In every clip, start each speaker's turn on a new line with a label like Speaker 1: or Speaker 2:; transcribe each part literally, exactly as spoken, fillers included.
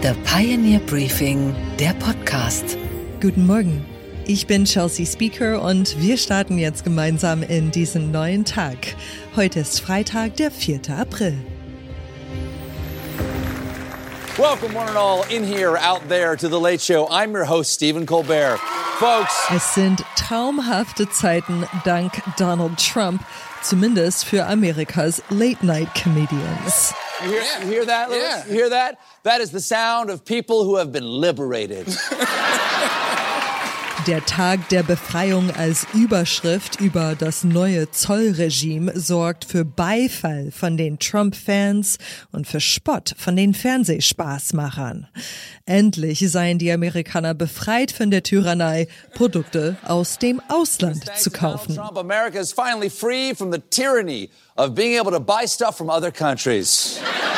Speaker 1: The Pioneer Briefing, der Podcast.
Speaker 2: Guten Morgen, ich bin Chelsea Speaker und wir starten jetzt gemeinsam in diesen neuen Tag. Heute ist Freitag, der vierte April.
Speaker 3: Welcome one and all in here, out there to The Late Show. I'm your host, Stephen Colbert. Folks.
Speaker 2: Es sind traumhafte Zeiten dank Donald Trump, zumindest für Amerikas Late-Night-Comedians.
Speaker 3: You hear,
Speaker 4: Yeah.
Speaker 3: you hear that, Louis?
Speaker 4: Yeah.
Speaker 3: You hear that? That is the sound of people who have been liberated.
Speaker 2: Der Tag der Befreiung als Überschrift über das neue Zollregime sorgt für Beifall von den Trump-Fans und für Spott von den Fernsehspaßmachern. Endlich seien die Amerikaner befreit von der Tyrannei, Produkte aus dem Ausland zu kaufen.
Speaker 3: Trump, America is finally free from the tyranny of being able to buy stuff from other countries.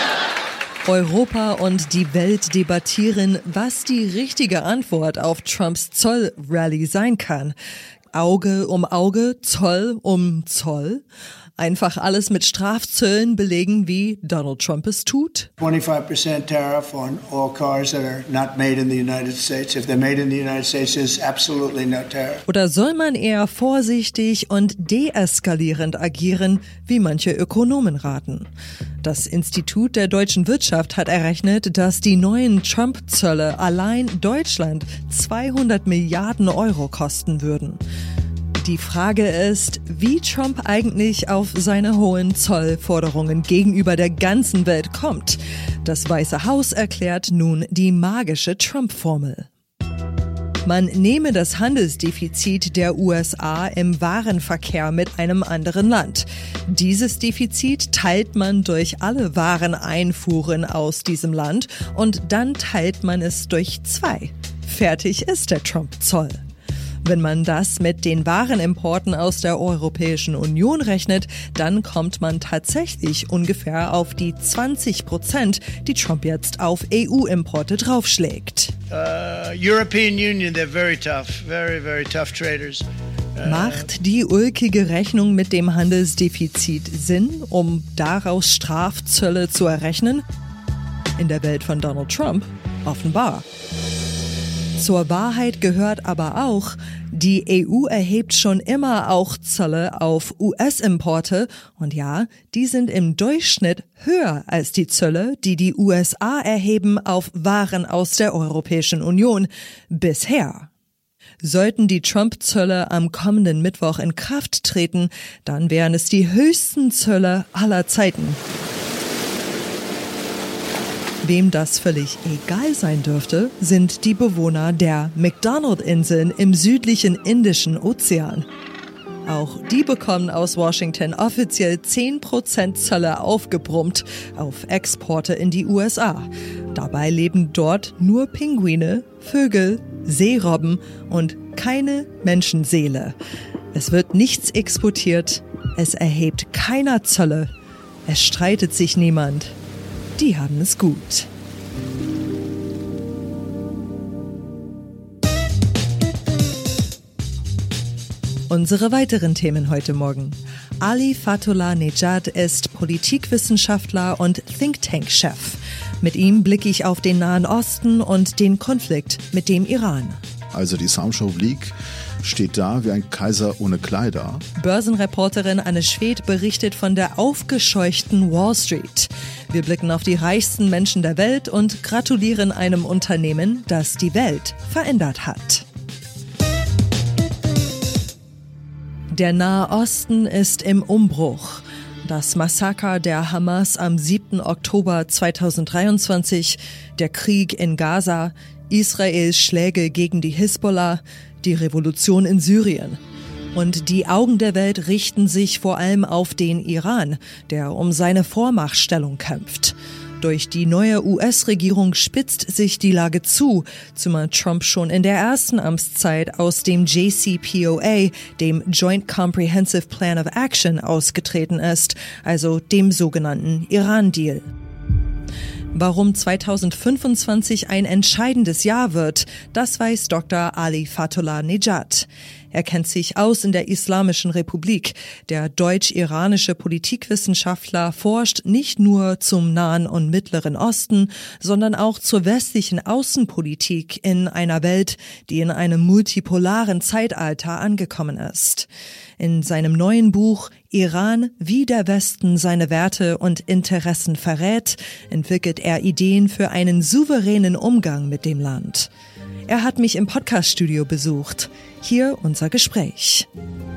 Speaker 2: Europa und die Welt debattieren, was die richtige Antwort auf Trumps Zollrally sein kann. Auge um Auge, Zoll um Zoll. Einfach alles mit Strafzöllen belegen, wie Donald Trump es tut.
Speaker 5: twenty-five percent tariff on all cars that are not made in the United States. If they're made in the United States, there's absolutely no tariff.
Speaker 2: Oder soll man eher vorsichtig und deeskalierend agieren, wie manche Ökonomen raten? Das Institut der deutschen Wirtschaft hat errechnet, dass die neuen Trump-Zölle allein Deutschland zweihundert Milliarden Euro kosten würden. Die Frage ist, wie Trump eigentlich auf seine hohen Zollforderungen gegenüber der ganzen Welt kommt. Das Weiße Haus erklärt nun die magische Trump-Formel. Man nehme das Handelsdefizit der U S A im Warenverkehr mit einem anderen Land. Dieses Defizit teilt man durch alle Wareneinfuhren aus diesem Land und dann teilt man es durch zwei. Fertig ist der Trump-Zoll. Wenn man das mit den Warenimporten aus der Europäischen Union rechnet, dann kommt man tatsächlich ungefähr auf die zwanzig Prozent, die Trump jetzt auf E U-Importe draufschlägt.
Speaker 6: Uh, European Union, they're very tough, very, very tough traders. Uh,
Speaker 2: Macht die ulkige Rechnung mit dem Handelsdefizit Sinn, um daraus Strafzölle zu errechnen? In der Welt von Donald Trump offenbar. Zur Wahrheit gehört aber auch, die E U erhebt schon immer auch Zölle auf U S-Importe und ja, die sind im Durchschnitt höher als die Zölle, die die U S A erheben auf Waren aus der Europäischen Union bisher. Sollten die Trump-Zölle am kommenden Mittwoch in Kraft treten, dann wären es die höchsten Zölle aller Zeiten. Wem das völlig egal sein dürfte, sind die Bewohner der McDonald-Inseln im südlichen Indischen Ozean. Auch die bekommen aus Washington offiziell zehn Prozent Zölle aufgebrummt auf Exporte in die U S A. Dabei leben dort nur Pinguine, Vögel, Seerobben und keine Menschenseele. Es wird nichts exportiert, es erhebt keiner Zölle, es streitet sich niemand. Die haben es gut. Unsere weiteren Themen heute Morgen. Ali Fatullah Nejad ist Politikwissenschaftler und Think-Tank-Chef. Mit ihm blicke ich auf den Nahen Osten und den Konflikt mit dem Iran.
Speaker 7: Also die Islamsche Republik steht da wie ein Kaiser ohne Kleider.
Speaker 2: Börsenreporterin Anne Schwedt berichtet von der aufgescheuchten Wall Street. Wir blicken auf die reichsten Menschen der Welt und gratulieren einem Unternehmen, das die Welt verändert hat. Der Nahe Osten ist im Umbruch. Das Massaker der Hamas am siebten Oktober zweitausenddreiundzwanzig, der Krieg in Gaza, Israels Schläge gegen die Hisbollah, die Revolution in Syrien. Und die Augen der Welt richten sich vor allem auf den Iran, der um seine Vormachtstellung kämpft. Durch die neue U S-Regierung spitzt sich die Lage zu, zumal Trump schon in der ersten Amtszeit aus dem J C P O A, dem Joint Comprehensive Plan of Action, ausgetreten ist, also dem sogenannten Iran-Deal. Warum zweitausendfünfundzwanzig ein entscheidendes Jahr wird, das weiß Doktor Ali Fatullah Nejad. Er kennt sich aus in der Islamischen Republik. Der deutsch-iranische Politikwissenschaftler forscht nicht nur zum Nahen und Mittleren Osten, sondern auch zur westlichen Außenpolitik in einer Welt, die in einem multipolaren Zeitalter angekommen ist. In seinem neuen Buch Iran, wie der Westen seine Werte und Interessen verrät, entwickelt er Ideen für einen souveränen Umgang mit dem Land. Er hat mich im Podcaststudio besucht. Hier unser Gespräch.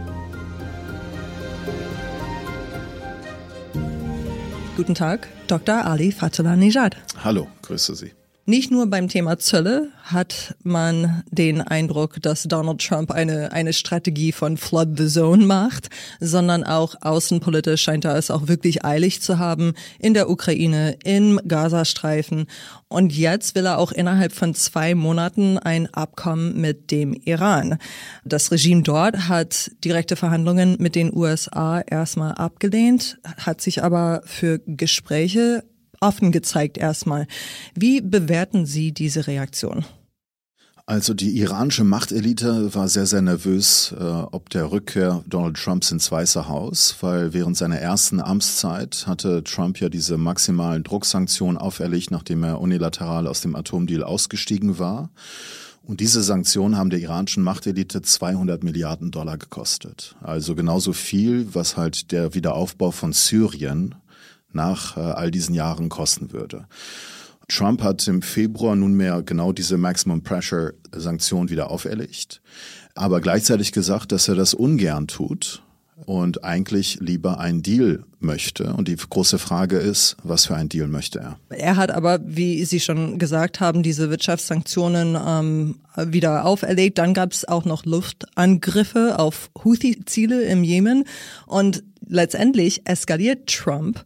Speaker 2: Guten Tag, Doktor Ali Fatullah-Nejad.
Speaker 7: Hallo, grüße Sie.
Speaker 2: Nicht nur beim Thema Zölle hat man den Eindruck, dass Donald Trump eine eine Strategie von Flood the Zone macht, sondern auch außenpolitisch scheint er es auch wirklich eilig zu haben in der Ukraine, im Gazastreifen. Und jetzt will er auch innerhalb von zwei Monaten ein Abkommen mit dem Iran. Das Regime dort hat direkte Verhandlungen mit den U S A erstmal abgelehnt, hat sich aber für Gespräche offen gezeigt erstmal. Wie bewerten Sie diese Reaktion?
Speaker 7: Also die iranische Machtelite war sehr, sehr nervös äh, ob der Rückkehr Donald Trumps ins Weiße Haus, weil während seiner ersten Amtszeit hatte Trump ja diese maximalen Drucksanktionen auferlegt, nachdem er unilateral aus dem Atomdeal ausgestiegen war. Und diese Sanktionen haben der iranischen Machtelite zweihundert Milliarden Dollar gekostet. Also genauso viel, was halt der Wiederaufbau von Syrien nach äh, all diesen Jahren kosten würde. Trump hat im Februar nunmehr genau diese Maximum Pressure Sanktion wieder auferlegt, aber gleichzeitig gesagt, dass er das ungern tut und eigentlich lieber einen Deal möchte. Und die große Frage ist, was für einen Deal möchte er?
Speaker 2: Er hat aber, wie Sie schon gesagt haben, diese Wirtschaftssanktionen ähm, wieder auferlegt. Dann gab es auch noch Luftangriffe auf Houthi-Ziele im Jemen. Und letztendlich eskaliert Trump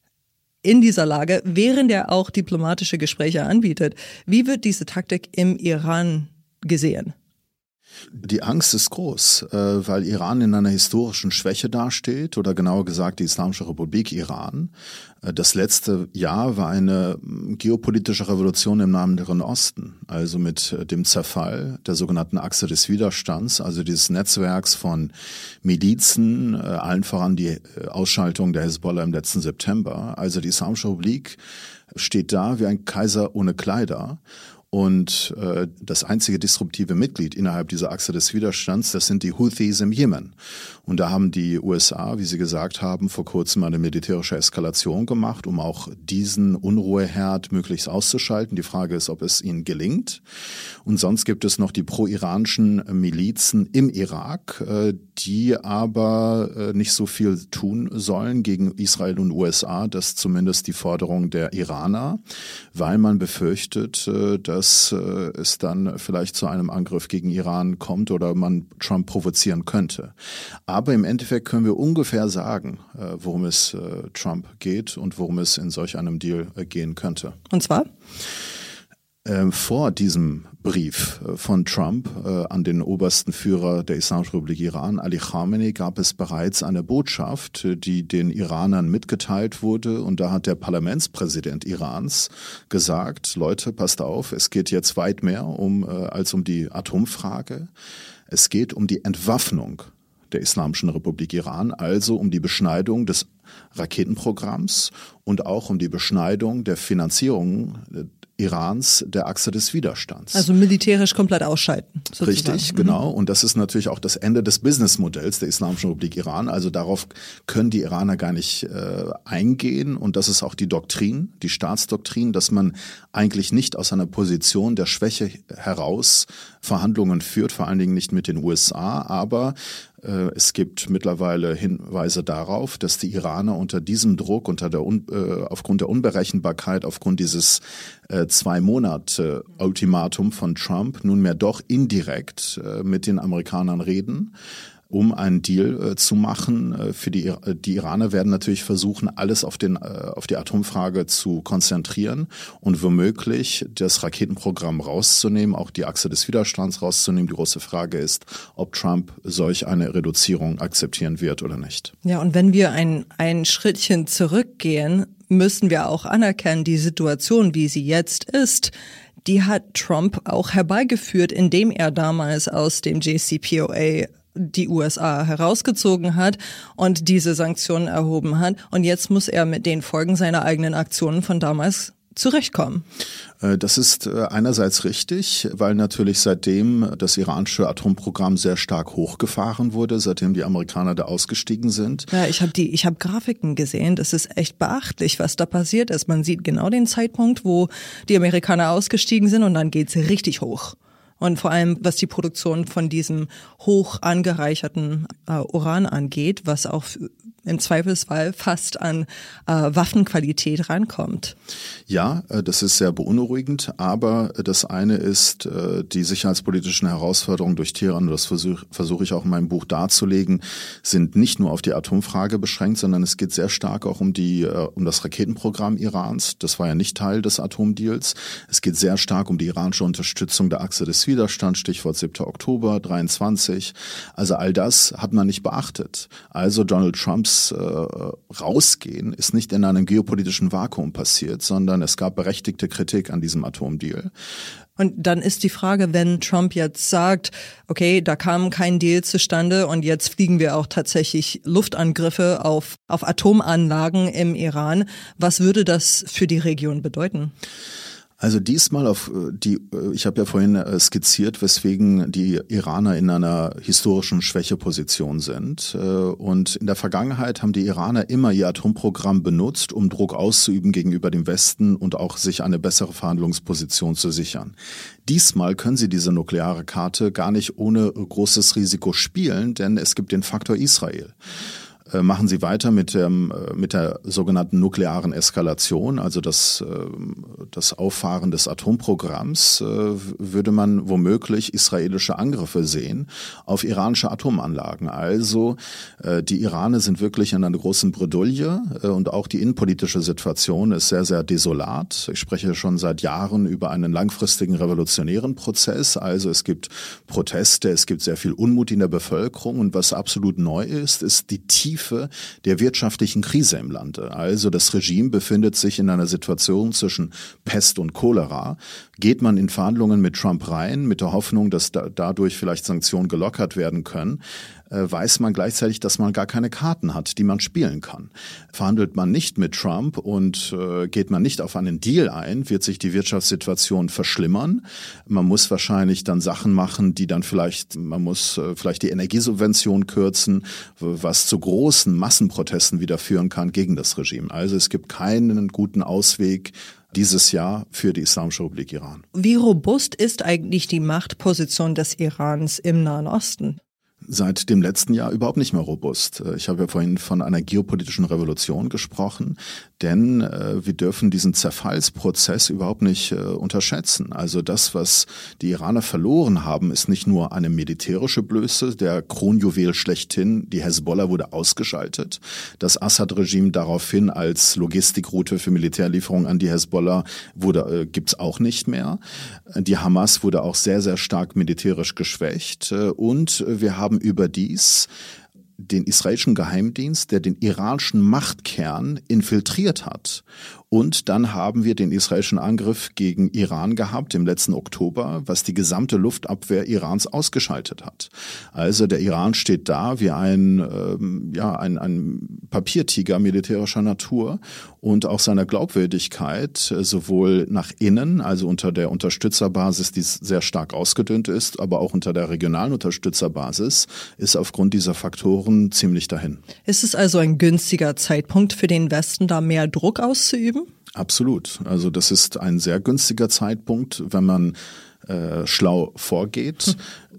Speaker 2: in dieser Lage, während er auch diplomatische Gespräche anbietet. Wie wird diese Taktik im Iran gesehen?
Speaker 7: Die Angst ist groß, weil Iran in einer historischen Schwäche dasteht, oder genauer gesagt die Islamische Republik Iran. Das letzte Jahr war eine geopolitische Revolution im Nahen Osten, also mit dem Zerfall der sogenannten Achse des Widerstands, also dieses Netzwerks von Milizen, allen voran die Ausschaltung der Hezbollah im letzten September. Also die Islamische Republik steht da wie ein Kaiser ohne Kleider. Und äh, das einzige disruptive Mitglied innerhalb dieser Achse des Widerstands, das sind die Houthis im Jemen. Und da haben die U S A, wie Sie gesagt haben, vor kurzem eine militärische Eskalation gemacht, um auch diesen Unruheherd möglichst auszuschalten. Die Frage ist, ob es ihnen gelingt. Und sonst gibt es noch die pro-iranischen Milizen im Irak, äh, die aber äh, nicht so viel tun sollen gegen Israel und U S A. Das ist zumindest die Forderung der Iraner, weil man befürchtet, äh, dass dass es dann vielleicht zu einem Angriff gegen Iran kommt oder man Trump provozieren könnte. Aber im Endeffekt können wir ungefähr sagen, worum es Trump geht und worum es in solch einem Deal gehen könnte.
Speaker 2: Und zwar?
Speaker 7: Vor diesem Brief von Trump an den obersten Führer der Islamischen Republik Iran, Ali Khamenei, gab es bereits eine Botschaft, die den Iranern mitgeteilt wurde. Und da hat der Parlamentspräsident Irans gesagt, Leute, passt auf, es geht jetzt weit mehr um als um die Atomfrage. Es geht um die Entwaffnung der Islamischen Republik Iran, also um die Beschneidung des Raketenprogramms und auch um die Beschneidung der Finanzierung Irans der Achse des Widerstands.
Speaker 2: Also militärisch komplett ausschalten. Sozusagen.
Speaker 7: Richtig, genau. Und das ist natürlich auch das Ende des Businessmodells der Islamischen Republik Iran. Also darauf können die Iraner gar nicht äh, eingehen. Und das ist auch die Doktrin, die Staatsdoktrin, dass man eigentlich nicht aus einer Position der Schwäche heraus Verhandlungen führt, vor allen Dingen nicht mit den U S A. Aber äh, es gibt mittlerweile Hinweise darauf, dass die Iraner unter diesem Druck, unter der Un- äh, aufgrund der Unberechenbarkeit, aufgrund dieses äh, zwei Monate Ultimatum von Trump nunmehr doch indirekt äh, mit den Amerikanern reden, um einen Deal äh, zu machen. Äh, für die, die Iraner werden natürlich versuchen, alles auf, den, äh, auf die Atomfrage zu konzentrieren und womöglich das Raketenprogramm rauszunehmen, auch die Achse des Widerstands rauszunehmen. Die große Frage ist, ob Trump solch eine Reduzierung akzeptieren wird oder nicht.
Speaker 2: Ja, und wenn wir ein, ein Schrittchen zurückgehen, müssen wir auch anerkennen, die Situation, wie sie jetzt ist, die hat Trump auch herbeigeführt, indem er damals aus dem J C P O A die U S A herausgezogen hat und diese Sanktionen erhoben hat. Und jetzt muss er mit den Folgen seiner eigenen Aktionen von damals zurechtkommen.
Speaker 7: Das ist einerseits richtig, weil natürlich seitdem das iranische Atomprogramm sehr stark hochgefahren wurde, seitdem die Amerikaner da ausgestiegen sind.
Speaker 2: Ja, ich habe die, ich habe Grafiken gesehen. Das ist echt beachtlich, was da passiert ist. Man sieht genau den Zeitpunkt, wo die Amerikaner ausgestiegen sind, und dann geht's richtig hoch. Und vor allem, was die Produktion von diesem hoch angereicherten äh, Uran angeht, was auch im Zweifelsfall fast an äh, Waffenqualität rankommt.
Speaker 7: Ja, äh, das ist sehr beunruhigend, aber das eine ist äh, die sicherheitspolitischen Herausforderungen durch Teheran, das versuche versuch ich auch in meinem Buch darzulegen, sind nicht nur auf die Atomfrage beschränkt, sondern es geht sehr stark auch um die äh, um das Raketenprogramm Irans. Das war ja nicht Teil des Atomdeals. Es geht sehr stark um die iranische Unterstützung der Achse des Widerstands, Stichwort siebter Oktober dreiundzwanzig. Also all das hat man nicht beachtet. Also Donald Trumps äh, Rausgehen ist nicht in einem geopolitischen Vakuum passiert, sondern es gab berechtigte Kritik an diesem Atomdeal.
Speaker 2: Und dann ist die Frage, wenn Trump jetzt sagt, okay, da kam kein Deal zustande und jetzt fliegen wir auch tatsächlich Luftangriffe auf, auf Atomanlagen im Iran, was würde das für die Region bedeuten?
Speaker 7: Also diesmal auf die, ich habe ja vorhin skizziert, weswegen die Iraner in einer historischen Schwächeposition sind. Und in der Vergangenheit haben die Iraner immer ihr Atomprogramm benutzt, um Druck auszuüben gegenüber dem Westen und auch sich eine bessere Verhandlungsposition zu sichern. Diesmal können sie diese nukleare Karte gar nicht ohne großes Risiko spielen, denn es gibt den Faktor Israel. Machen Sie weiter mit dem, mit der sogenannten nuklearen Eskalation, also das, das Auffahren des Atomprogramms, würde man womöglich israelische Angriffe sehen auf iranische Atomanlagen. Also die Iraner sind wirklich in einer großen Bredouille und auch die innenpolitische Situation ist sehr, sehr desolat. Ich spreche schon seit Jahren über einen langfristigen revolutionären Prozess. Also es gibt Proteste, es gibt sehr viel Unmut in der Bevölkerung und was absolut neu ist, ist die tiefe der wirtschaftlichen Krise im Lande. Also das Regime befindet sich in einer Situation zwischen Pest und Cholera. Geht man in Verhandlungen mit Trump rein, mit der Hoffnung, dass da, dadurch vielleicht Sanktionen gelockert werden können, äh, weiß man gleichzeitig, dass man gar keine Karten hat, die man spielen kann. Verhandelt man nicht mit Trump und äh, geht man nicht auf einen Deal ein, wird sich die Wirtschaftssituation verschlimmern. Man muss wahrscheinlich dann Sachen machen, die dann vielleicht, man muss äh, vielleicht die Energiesubvention kürzen, was zu großen Massenprotesten wieder führen kann gegen das Regime. Also es gibt keinen guten Ausweg dieses Jahr für die Islamische Republik Iran.
Speaker 2: Wie robust ist eigentlich die Machtposition des Irans im Nahen Osten?
Speaker 7: Seit dem letzten Jahr überhaupt nicht mehr robust. Ich habe ja vorhin von einer geopolitischen Revolution gesprochen, denn äh, wir dürfen diesen Zerfallsprozess überhaupt nicht äh, unterschätzen. Also das, was die Iraner verloren haben, ist nicht nur eine militärische Blöße, der Kronjuwel schlechthin, die Hezbollah wurde ausgeschaltet. Das Assad-Regime daraufhin als Logistikroute für Militärlieferungen an die Hezbollah wurde, äh, gibt's auch nicht mehr. Die Hamas wurde auch sehr, sehr stark militärisch geschwächt äh, und wir haben überdies den israelischen Geheimdienst, der den iranischen Machtkern infiltriert hat. Und dann haben wir den israelischen Angriff gegen Iran gehabt im letzten Oktober, was die gesamte Luftabwehr Irans ausgeschaltet hat. Also der Iran steht da wie ein, ähm, ja, ein, ein Papiertiger militärischer Natur und auch seiner Glaubwürdigkeit äh, sowohl nach innen, also unter der Unterstützerbasis, die sehr stark ausgedünnt ist, aber auch unter der regionalen Unterstützerbasis, ist aufgrund dieser Faktoren ziemlich dahin.
Speaker 2: Ist es also ein günstiger Zeitpunkt für den Westen, da mehr Druck auszuüben?
Speaker 7: Absolut. Also das ist ein sehr günstiger Zeitpunkt, wenn man äh, schlau vorgeht,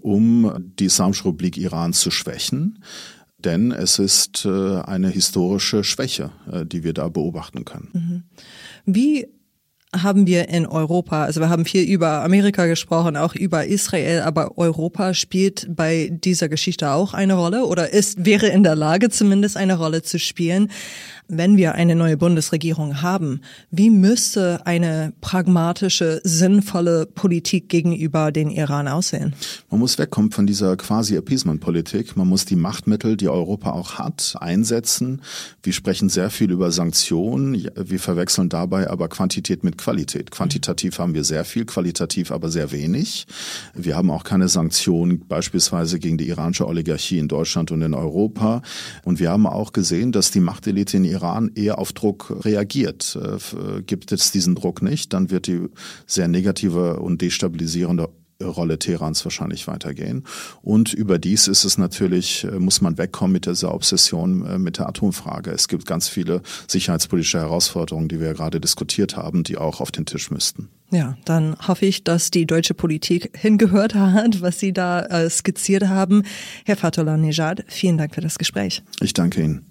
Speaker 7: um die Islamische Republik Iran zu schwächen. Denn es ist äh, eine historische Schwäche, äh, die wir da beobachten können.
Speaker 2: Mhm. Wie haben wir in Europa, also wir haben viel über Amerika gesprochen, auch über Israel, aber Europa spielt bei dieser Geschichte auch eine Rolle oder ist, wäre in der Lage zumindest eine Rolle zu spielen. Wenn wir eine neue Bundesregierung haben, wie müsste eine pragmatische, sinnvolle Politik gegenüber den Iran aussehen?
Speaker 7: Man muss wegkommen von dieser quasi Appeasement-Politik. Man muss die Machtmittel, die Europa auch hat, einsetzen. Wir sprechen sehr viel über Sanktionen. Wir verwechseln dabei aber Quantität mit Qualität. Quantitativ haben wir sehr viel, qualitativ aber sehr wenig. Wir haben auch keine Sanktionen beispielsweise gegen die iranische Oligarchie in Deutschland und in Europa. Und wir haben auch gesehen, dass die Machtelite in Iran eher auf Druck reagiert. Äh, gibt es diesen Druck nicht, dann wird die sehr negative und destabilisierende Rolle Teherans wahrscheinlich weitergehen. Und überdies ist es natürlich, muss man wegkommen mit dieser Obsession mit der Atomfrage. Es gibt ganz viele sicherheitspolitische Herausforderungen, die wir gerade diskutiert haben, die auch auf den Tisch müssten.
Speaker 2: Ja, dann hoffe ich, dass die deutsche Politik hingehört hat, was Sie da äh, skizziert haben. Herr Fathullah-Nejad, vielen Dank für das Gespräch.
Speaker 7: Ich danke Ihnen.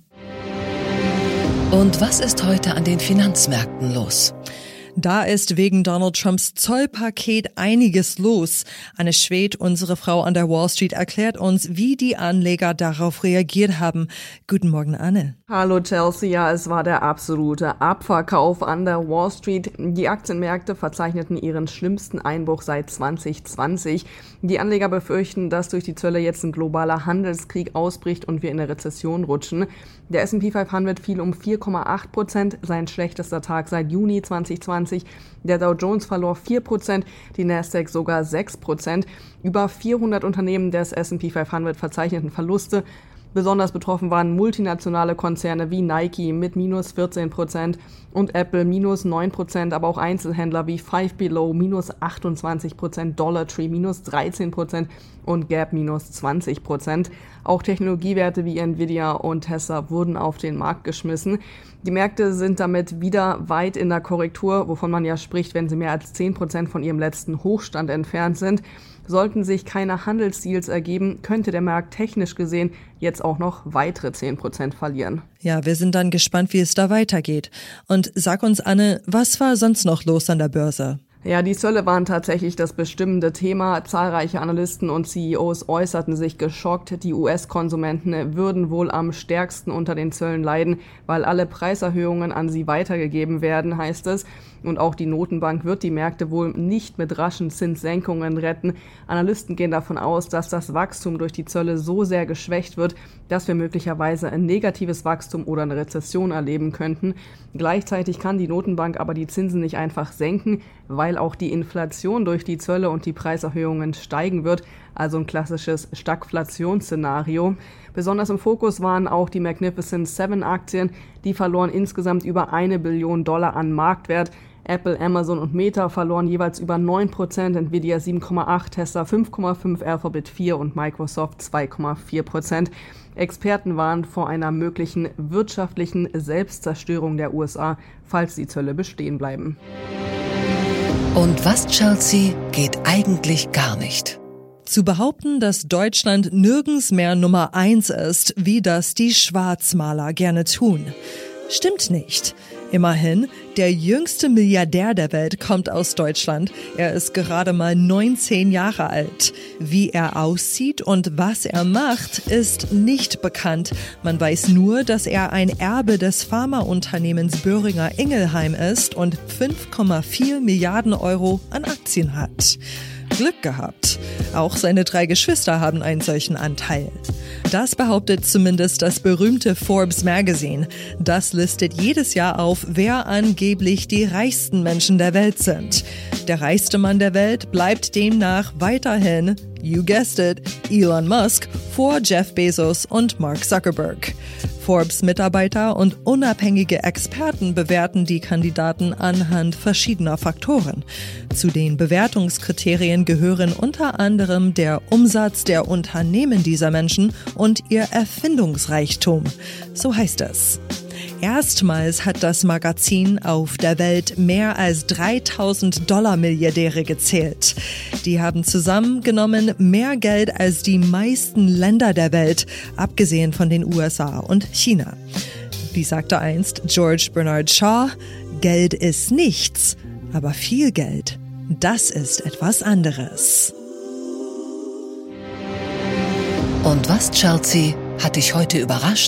Speaker 1: Und was ist heute an den Finanzmärkten los?
Speaker 2: Da ist wegen Donald Trumps Zollpaket einiges los. Anne Schwedt, unsere Frau an der Wall Street, erklärt uns, wie die Anleger darauf reagiert haben. Guten Morgen, Anne.
Speaker 4: Hallo Chelsea, ja, es war der absolute Abverkauf an der Wall Street. Die Aktienmärkte verzeichneten ihren schlimmsten Einbruch seit zwanzig zwanzig. Die Anleger befürchten, dass durch die Zölle jetzt ein globaler Handelskrieg ausbricht und wir in eine Rezession rutschen. Der S and P fünfhundert fiel um vier Komma acht Prozent, sein schlechtester Tag seit Juni zwanzig zwanzig. Der Dow Jones verlor vier Prozent, die Nasdaq sogar sechs Prozent. Über vierhundert Unternehmen des S and P fünfhundert verzeichneten Verluste. Besonders betroffen waren multinationale Konzerne wie Nike mit minus vierzehn Prozent und Apple minus neun Prozent, aber auch Einzelhändler wie Five Below minus achtundzwanzig Prozent, Dollar Tree minus dreizehn Prozent und Gap minus zwanzig Prozent. Auch Technologiewerte wie Nvidia und Tesla wurden auf den Markt geschmissen. Die Märkte sind damit wieder weit in der Korrektur, wovon man ja spricht, wenn sie mehr als zehn Prozent von ihrem letzten Hochstand entfernt sind. Sollten sich keine Handelsdeals ergeben, könnte der Markt technisch gesehen jetzt auch noch weitere zehn Prozent verlieren.
Speaker 2: Ja, wir sind dann gespannt, wie es da weitergeht. Und sag uns, Anne, was war sonst noch los an der Börse?
Speaker 4: Ja, die Zölle waren tatsächlich das bestimmende Thema. Zahlreiche Analysten und C E Os äußerten sich geschockt. Die U S-Konsumenten würden wohl am stärksten unter den Zöllen leiden, weil alle Preiserhöhungen an sie weitergegeben werden, heißt es. Und auch die Notenbank wird die Märkte wohl nicht mit raschen Zinssenkungen retten. Analysten gehen davon aus, dass das Wachstum durch die Zölle so sehr geschwächt wird, dass wir möglicherweise ein negatives Wachstum oder eine Rezession erleben könnten. Gleichzeitig kann die Notenbank aber die Zinsen nicht einfach senken, weil auch die Inflation durch die Zölle und die Preiserhöhungen steigen wird. Also ein klassisches Stagflationsszenario. Besonders im Fokus waren auch die Magnificent Seven Aktien. Die verloren insgesamt über eine Billion Dollar an Marktwert. Apple, Amazon und Meta verloren jeweils über neun Prozent, Nvidia sieben Komma acht, Tesla fünf Komma fünf, Alphabet vier und Microsoft zwei Komma vier Prozent. Experten warnen vor einer möglichen wirtschaftlichen Selbstzerstörung der U S A, falls die Zölle bestehen bleiben.
Speaker 1: Und was, Chelsea, geht eigentlich gar nicht?
Speaker 2: Zu behaupten, dass Deutschland nirgends mehr Nummer eins ist, wie das die Schwarzmaler gerne tun. Stimmt nicht. Immerhin, der jüngste Milliardär der Welt kommt aus Deutschland. Er ist gerade mal neunzehn Jahre alt. Wie er aussieht und was er macht, ist nicht bekannt. Man weiß nur, dass er ein Erbe des Pharmaunternehmens Boehringer Ingelheim ist und fünf Komma vier Milliarden Euro an Aktien hat. Glück gehabt. Auch seine drei Geschwister haben einen solchen Anteil. Das behauptet zumindest das berühmte Forbes Magazine. Das listet jedes Jahr auf, wer angeblich die reichsten Menschen der Welt sind. Der reichste Mann der Welt bleibt demnach weiterhin, you guessed it, Elon Musk vor Jeff Bezos und Mark Zuckerberg. Forbes-Mitarbeiter und unabhängige Experten bewerten die Kandidaten anhand verschiedener Faktoren. Zu den Bewertungskriterien gehören unter anderem der Umsatz der Unternehmen dieser Menschen und ihr Erfindungsreichtum. So heißt es. Erstmals hat das Magazin auf der Welt mehr als dreitausend Dollar Milliardäre gezählt. Die haben zusammengenommen mehr Geld als die meisten Länder der Welt, abgesehen von den U S A und China. Wie sagte einst George Bernard Shaw, Geld ist nichts, aber viel Geld, das ist etwas anderes.
Speaker 1: Und was, Chelsea, hat dich heute überrascht?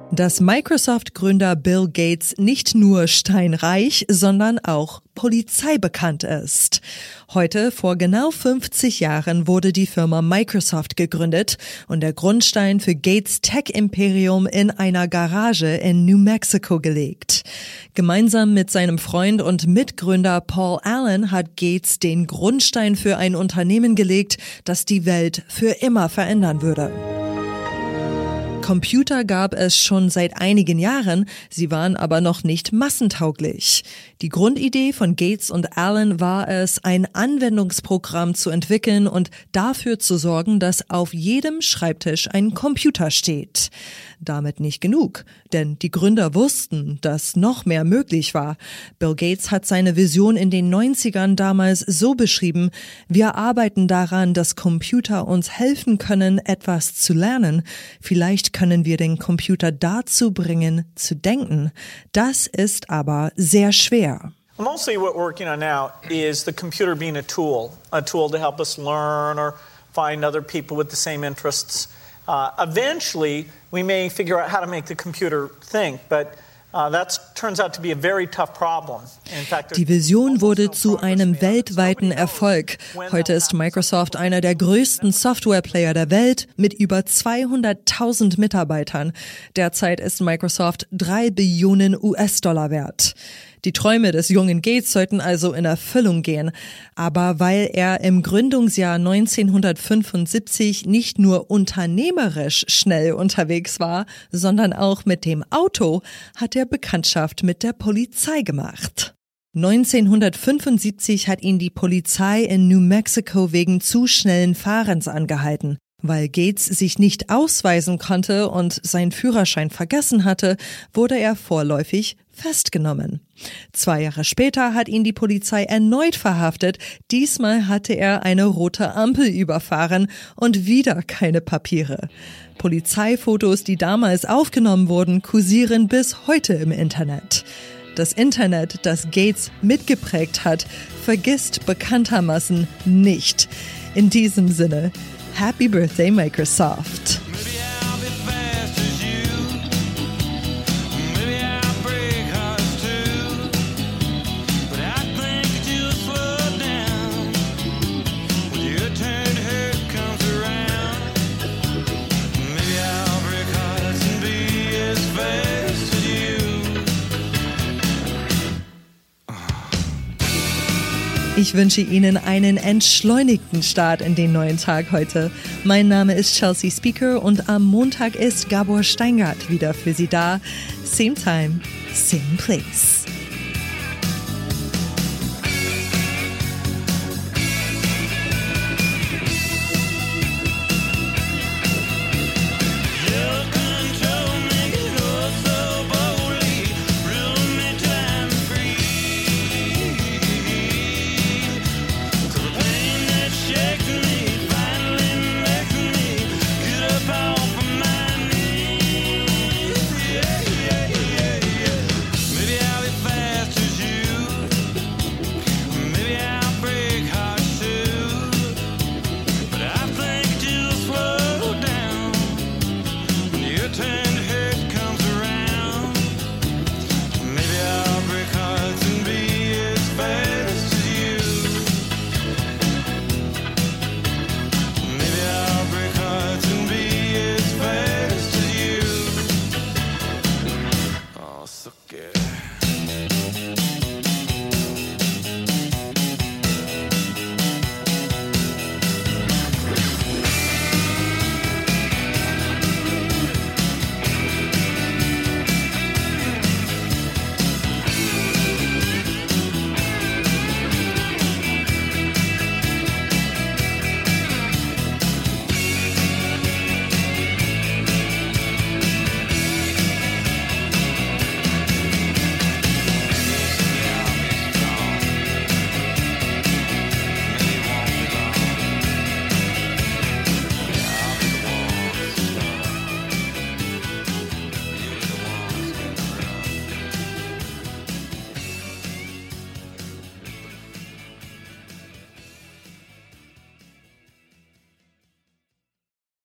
Speaker 2: Dass Microsoft-Gründer Bill Gates nicht nur steinreich, sondern auch polizeibekannt ist. Heute, vor genau fünfzig Jahren, wurde die Firma Microsoft gegründet und der Grundstein für Gates' Tech-Imperium in einer Garage in New Mexico gelegt. Gemeinsam mit seinem Freund und Mitgründer Paul Allen hat Gates den Grundstein für ein Unternehmen gelegt, das die Welt für immer verändern würde. Computer gab es schon seit einigen Jahren, sie waren aber noch nicht massentauglich. Die Grundidee von Gates und Allen war es, ein Anwendungsprogramm zu entwickeln und dafür zu sorgen, dass auf jedem Schreibtisch ein Computer steht. Damit nicht genug, denn die Gründer wussten, dass noch mehr möglich war. Bill Gates hat seine Vision in den neunzigern damals so beschrieben: Wir arbeiten daran, dass Computer uns helfen können, etwas zu lernen. Vielleicht können wir den Computer dazu bringen, zu denken. Das ist aber sehr schwer.
Speaker 8: Mostly what we're working on now is the computer being a tool, a tool to help us learn or find other people with the same interests. Uh, eventually, we may figure out how to make the computer think, but Uh, that turns out to be a very tough problem. In fact,
Speaker 2: die Vision wurde zu einem weltweiten Erfolg. Heute ist Microsoft einer der größten Softwareplayer der Welt mit über zweihunderttausend Mitarbeitern. Derzeit ist Microsoft drei Billionen U S-Dollar wert. Die Träume des jungen Gates sollten also in Erfüllung gehen. Aber weil er im Gründungsjahr neunzehnhundertfünfundsiebzig nicht nur unternehmerisch schnell unterwegs war, sondern auch mit dem Auto, hat er Bekanntschaft mit der Polizei gemacht. neunzehnhundertfünfundsiebzig hat ihn die Polizei in New Mexico wegen zu schnellen Fahrens angehalten. Weil Gates sich nicht ausweisen konnte und seinen Führerschein vergessen hatte, wurde er vorläufig festgenommen. Zwei Jahre später hat ihn die Polizei erneut verhaftet. Diesmal hatte er eine rote Ampel überfahren und wieder keine Papiere. Polizeifotos, die damals aufgenommen wurden, kursieren bis heute im Internet. Das Internet, das Gates mitgeprägt hat, vergisst bekanntermaßen nicht. In diesem Sinne, Happy Birthday, Microsoft. Ich wünsche Ihnen einen entschleunigten Start in den neuen Tag heute. Mein Name ist Chelsea Speaker und am Montag ist Gabor Steingart wieder für Sie da. Same time, same place.